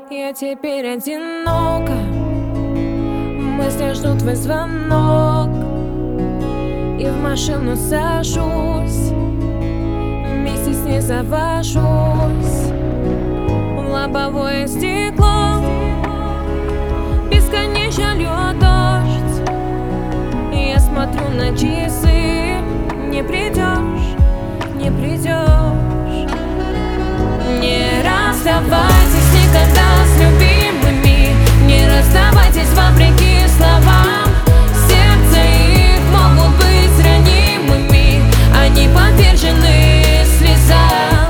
Я теперь одинока, мысли ждут твой звонок. И в машину сажусь, вместе с ней завожусь в лобовое стекло. Бесконечно льет дождь, и я смотрю на часы. Не придешь, не придешь. Не расставайтесь никогда с любимыми, не расставайтесь вопреки словам. Сердце их могут быть ранимыми, они подвержены слезам.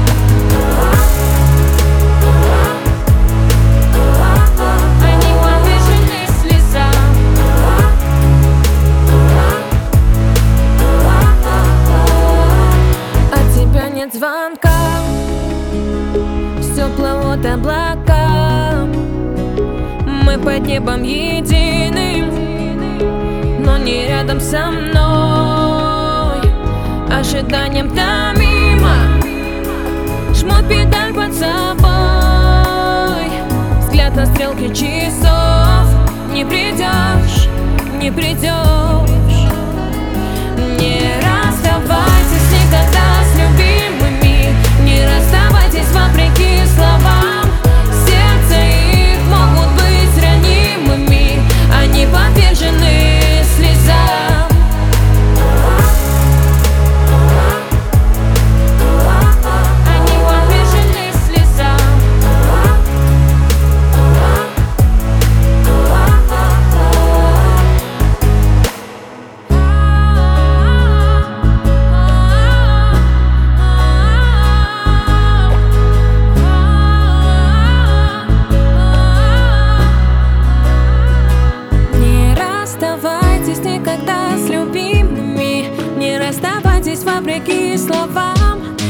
Они подвержены слезам. От тебя нет звонка, все плывут облака. Мы под небом единым, но не рядом со мной. Ожиданием томимо, жмут педаль под собой. Взгляд на стрелки часов. Не придешь, не придешь. Не расставайтесь никогда с любимыми, не расставайтесь вопреки словам. Сердце их могут быть ранимыми, они подвержены слезам. Они подвержены слезам. Не расставайтесь никогда с любимыми, не расставайтесь вопреки словам.